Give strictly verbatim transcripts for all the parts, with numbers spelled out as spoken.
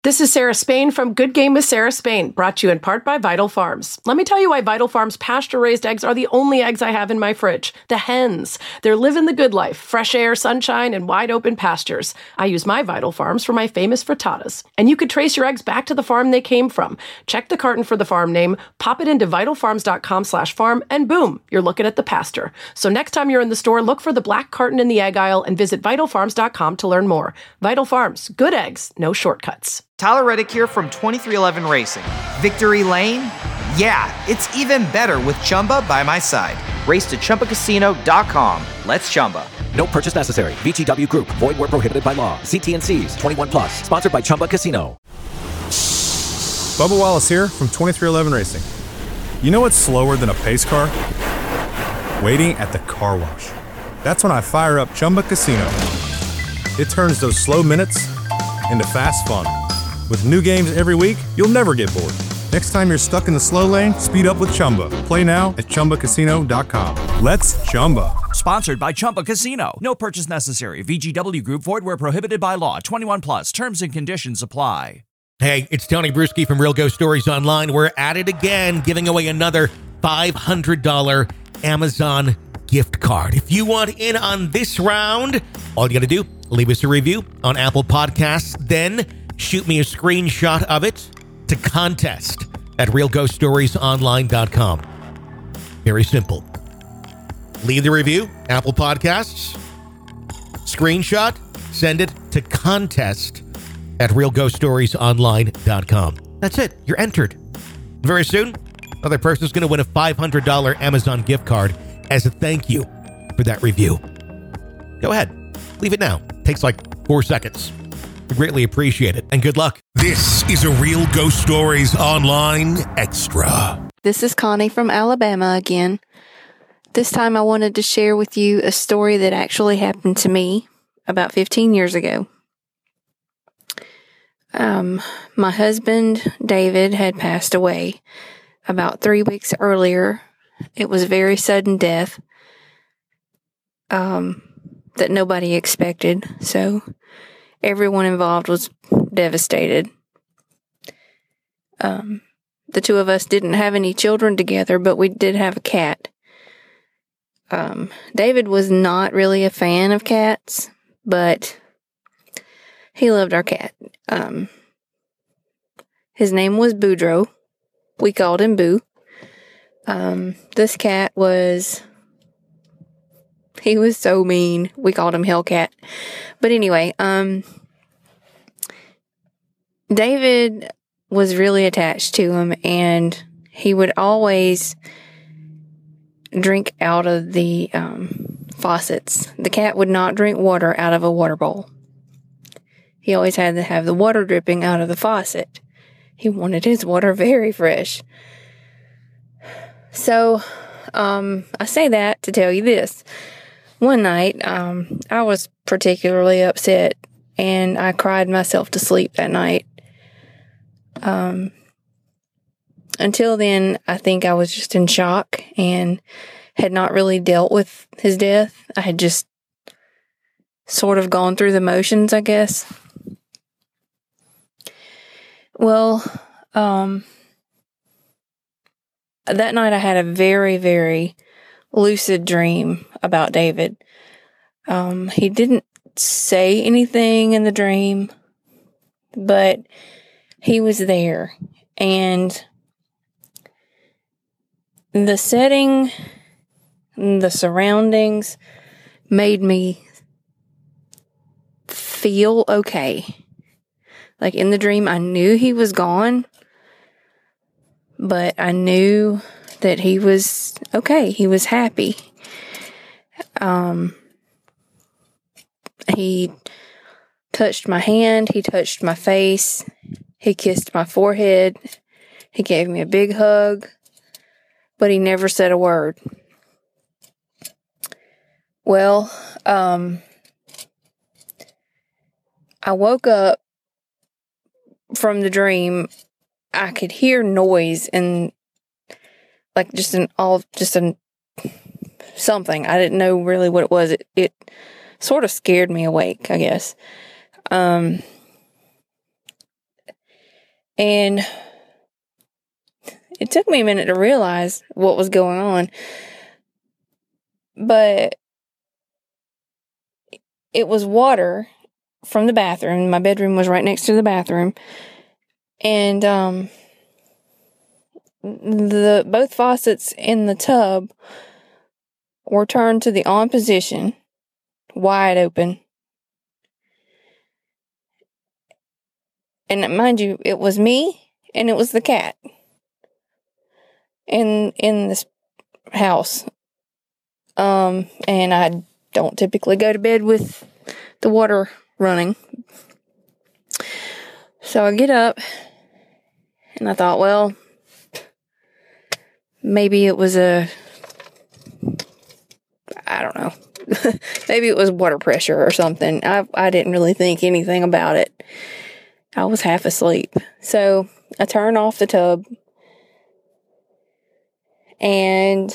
This is Sarah Spain from Good Game with Sarah Spain, brought to you in part by Vital Farms. Let me tell you why Vital Farms pasture-raised eggs are the only eggs I have in my fridge. The hens. They're living the good life. Fresh air, sunshine, and wide-open pastures. I use my Vital Farms for my famous frittatas. And you could trace your eggs back to the farm they came from. Check the carton for the farm name, pop it into vitalfarms.com slash farm, and boom, you're looking at the pasture. So next time you're in the store, look for the black carton in the egg aisle and visit vital farms dot com to learn more. Vital Farms. Good eggs. No shortcuts. Tyler Reddick here from twenty-three eleven Racing. Victory Lane? Yeah, it's even better with Chumba by my side. Race to Chumba Casino dot com. Let's Chumba. No purchase necessary. V G W Group. Void where prohibited by law. See T N Cs. twenty-one plus. Sponsored by Chumba Casino. Bubba Wallace here from twenty-three eleven Racing. You know what's slower than a pace car? Waiting at the car wash. That's when I fire up Chumba Casino. It turns those slow minutes into fast fun. With new games every week, you'll never get bored. Next time you're stuck in the slow lane, speed up with Chumba. Play now at Chumba Casino dot com. Let's Chumba. Sponsored by Chumba Casino. No purchase necessary. V G W Group. Void where prohibited by law. twenty-one plus. Terms and conditions apply. Hey, it's Tony Bruschi from Real Ghost Stories Online. We're at it again, giving away another five hundred dollars Amazon gift card. If you want in on this round, all you got to do, leave us a review on Apple Podcasts, then shoot me a screenshot of it to contest at real ghost stories online dot com. Very simple. Leave the review, Apple Podcasts, screenshot, send it to contest at real ghost stories online dot com. That's it. You're entered. Very soon, another person's going to win a five hundred dollars Amazon gift card as a thank you for that review. Go ahead. Leave it now. Takes like four seconds. We greatly appreciate it, and good luck. This is a Real Ghost Stories Online Extra. This is Connie from Alabama again. This time I wanted to share with you a story that actually happened to me about fifteen years ago. Um, my husband, David, had passed away about three weeks earlier. It was a very sudden death um, that nobody expected, so everyone involved was devastated. Um, the two of us didn't have any children together, but we did have a cat. Um, David was not really a fan of cats, but he loved our cat. Um, his name was Boudreaux. We called him Boo. Um, this cat was, he was so mean. We called him Hellcat. But anyway, um, David was really attached to him, and he would always drink out of the um, faucets. The cat would not drink water out of a water bowl. He always had to have the water dripping out of the faucet. He wanted his water very fresh. So, um, I say that to tell you this. One night, um, I was particularly upset, and I cried myself to sleep that night. Um, until then, I think I was just in shock and had not really dealt with his death. I had just sort of gone through the motions, I guess. Well, um, that night I had a very, very lucid dream about David. Um, he didn't say anything in the dream, but he was there. And the setting, the surroundings made me feel okay. Like in the dream, I knew he was gone, but I knew that he was okay. He was happy. Um, he touched my hand. He touched my face. He kissed my forehead. He gave me a big hug, but he never said a word. Well, um, I woke up from the dream. I could hear noise and like just an all, just an something. I didn't know really what it was. It, it sort of scared me awake, I guess. Um, And it took me a minute to realize what was going on. But it was water from the bathroom. My bedroom was right next to the bathroom. And um, the both faucets in the tub were turned to the on position, wide open. And mind you, it was me and it was the cat in in this house. Um, and I don't typically go to bed with the water running. So I get up and I thought, well, maybe it was a, I don't know, maybe it was water pressure or something. I I didn't really think anything about it. I was half asleep. So I turned off the tub and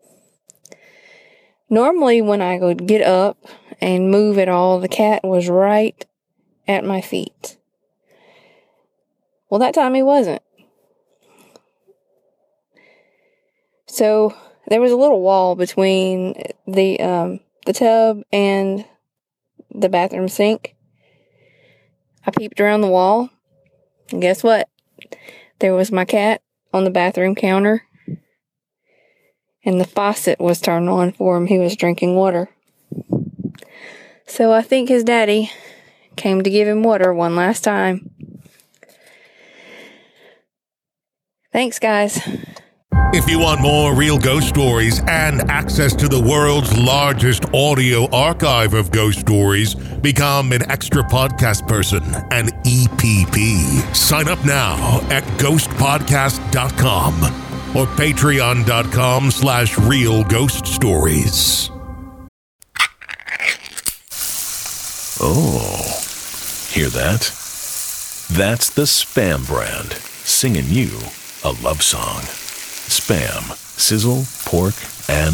normally when I would get up and move at all, the cat was right at my feet. Well, that time he wasn't. So there was a little wall between the um, the tub and the bathroom sink. I peeped around the wall, and guess what? There was my cat on the bathroom counter, and the faucet was turned on for him. He was drinking water. So I think his daddy came to give him water one last time. Thanks, guys. If you want more real ghost stories and access to the world's largest audio archive of ghost stories, become an extra podcast person, an E P P. Sign up now at ghost podcast dot com or patreon.com slash real ghost stories. Oh, hear that? That's the Spam brand, singing you a love song. Spam, sizzle, pork, and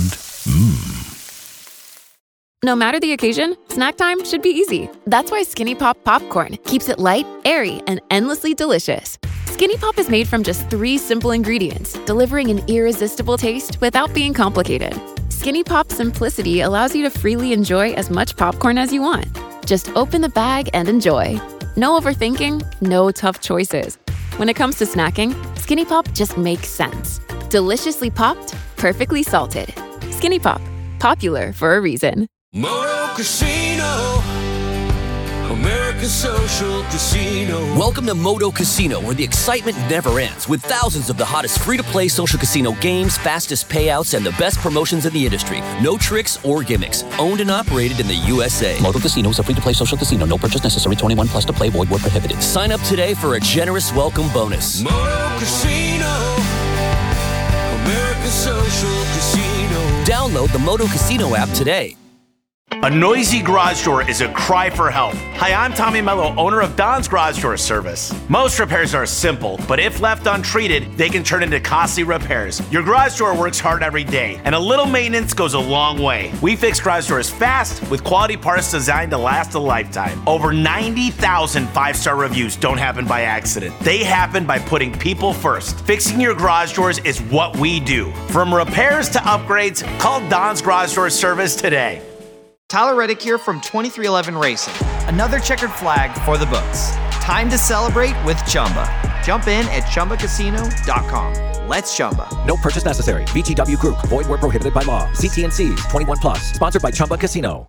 mmm. No matter the occasion, snack time should be easy. That's why Skinny Pop Popcorn keeps it light, airy, and endlessly delicious. Skinny Pop is made from just three simple ingredients, delivering an irresistible taste without being complicated. Skinny Pop's simplicity allows you to freely enjoy as much popcorn as you want. Just open the bag and enjoy. No overthinking, no tough choices. When it comes to snacking, Skinny Pop just makes sense. Deliciously popped, perfectly salted. Skinny Pop, popular for a reason. Moto Casino, America's social casino. Welcome to Moto Casino, where the excitement never ends, with thousands of the hottest free-to-play social casino games, fastest payouts, and the best promotions in the industry. No tricks or gimmicks. Owned and operated in the U S A. Moto Casino is a free-to-play social casino. No purchase necessary. twenty-one plus to play. Void where prohibited. Sign up today for a generous welcome bonus. Moto Casino, America's social casino. Download the Moto Casino app today. A noisy garage door is a cry for help. Hi, I'm Tommy Mello, owner of Don's Garage Door Service. Most repairs are simple, but if left untreated, they can turn into costly repairs. Your garage door works hard every day, and a little maintenance goes a long way. We fix garage doors fast with quality parts designed to last a lifetime. Over ninety thousand five-star reviews don't happen by accident. They happen by putting people first. Fixing your garage doors is what we do. From repairs to upgrades, call Don's Garage Door Service today. Tyler Reddick here from twenty-three eleven Racing. Another checkered flag for the books. Time to celebrate with Chumba. Jump in at chumba casino dot com. Let's Chumba. No purchase necessary. V G W Group. Void where prohibited by law. C T N Cs. twenty-one plus. Sponsored by Chumba Casino.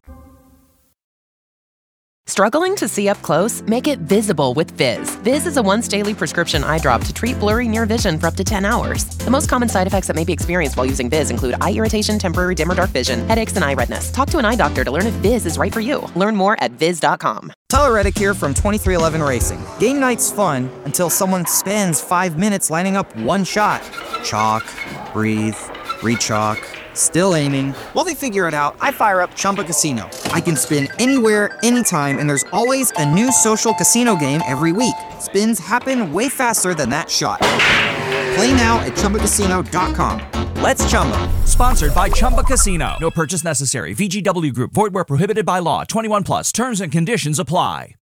Struggling to see up close? Make it visible with Viz. Viz is a once-daily prescription eye drop to treat blurry near vision for up to ten hours. The most common side effects that may be experienced while using Viz include eye irritation, temporary dim or dark vision, headaches, and eye redness. Talk to an eye doctor to learn if Viz is right for you. Learn more at viz dot com. Tyler Reddick here from twenty-three eleven Racing. Game night's fun until someone spends five minutes lining up one shot. Chalk, breathe, re-chalk. Still aiming. While they figure it out, I fire up Chumba Casino. I can spin anywhere, anytime, and there's always a new social casino game every week. Spins happen way faster than that shot. Play now at chumba casino dot com. Let's Chumba. Sponsored by Chumba Casino. No purchase necessary. V G W Group. Void where prohibited by law. twenty-one plus. Terms and conditions apply.